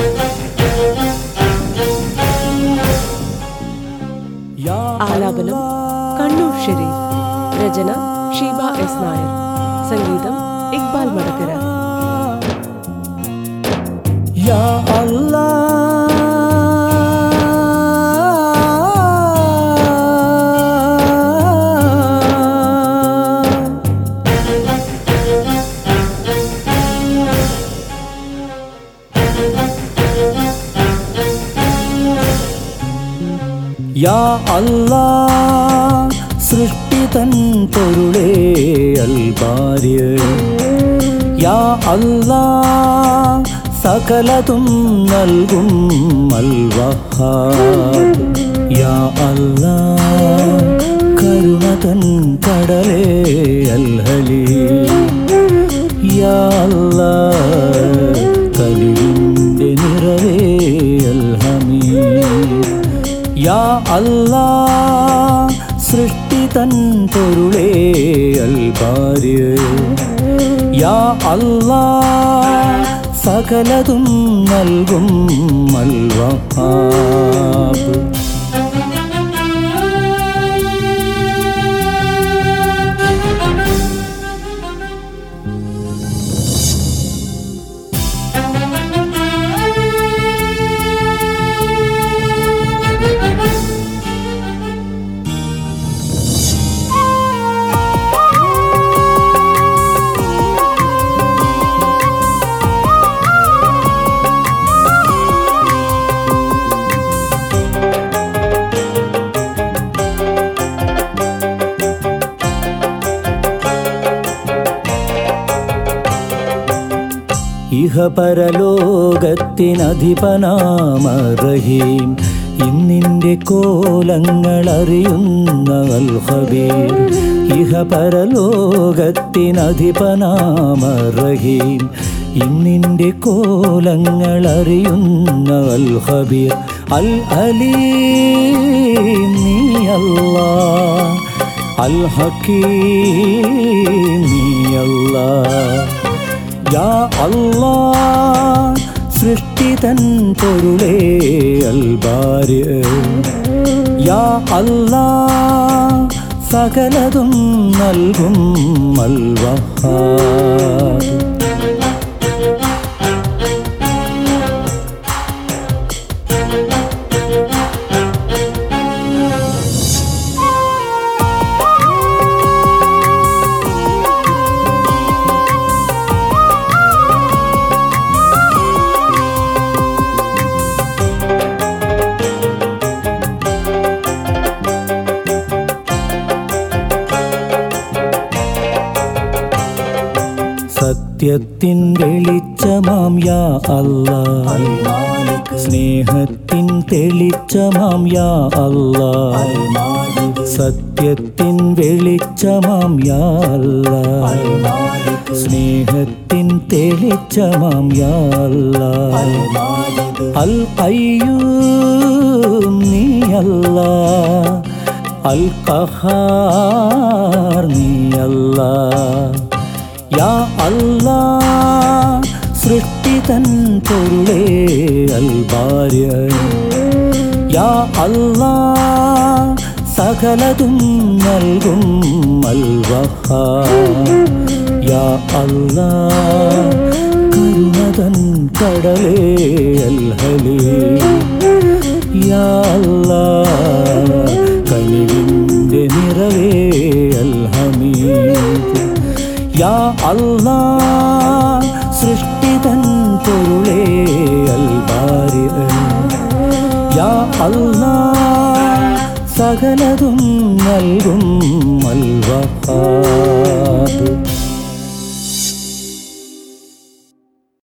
ആലാപനം കണ്ണൂർ ഷെരീഫ്. രചന ഷീബ എസ് നായർ. സംഗീതം ഇക്ബാൽ മടക്കര. യാ അല്ലാഹ് യാ അല്ലാഹ് സൃഷ്ടിതൻ പൊരുളേ അൽ ബാരി. യാ അല്ലാഹ് സകലതും നൽകും അൽ വഹാബ്. യാ അല്ലാഹ് കരുണതൻ കടലേ അൽ ഹലീം. യാ അല്ലാഹ് കലിവിൻ്റെ നിറവേ അൽ ഹമീദ്. യാ അല്ലാഹ് സൃഷ്ടിതൻ പൊരുളേ അൽ ബാരി. യാ അല്ലാഹ് സകലതും നൽകും അൽ വഹാബ്. ഇഹപരലോകത്തിനധിപനാമ റഹീം. ഇന്നിൻ്റെ കോലങ്ങളറിയുന്ന അൽ ഖബീർ. ഇഹപരലോകത്തിനധിപനാമ റഹീം. ഇന്നിൻ്റെ കോലങ്ങളറിയുന്ന അൽ ഖബീർ. അൽ അലീം നീ അല്ലാഹ്. അൽ ഹകീം നീ അല്ലാഹ്. യാ അല്ലാഹ് സൃഷ്ടിതൻ പൊരുളേ അൽ ബാരി. യാ അല്ലാഹ് സകലതും നൽകും അൽ വഹാബ്. സത്യത്തിൻ വെളിച്ചമാം യാ അല്ലാഹ്. സ്നേഹത്തിൻ തെളിച്ചമാം യാ അല്ലാഹ്. സത്യത്തിൻ വെളിച്ചമാം യാ അല്ലാഹ്. സ്നേഹത്തിൻ തെളിച്ചമാം യാ അല്ലാഹ്. അൽ ഖയ്യൂം നീ അല്ലാഹ്. അൽ ഖഹാർ നീ അല്ലാഹ്. യാ അല്ലാഹ് സൃഷ്ടിതൻ പൊരുളേ അൽ ബാരി. യാ അല്ലാഹ് സകലതും നൽകും അൽ വഹാബ്. യാ അല്ലാഹ് കരുണതൻ കടലേ അൽ ഹലീം. യാ അല്ലാഹ് കനിവിൻ്റെ നിറവേ അൽ ഹമീദ്. യാ അല്ലാഹ് സൃഷ്ടിതൻ പൊരുളേ അൽ ബാരി. യാ അല്ലാഹ് സകലതും നൽകും അൽ വഹാബ്.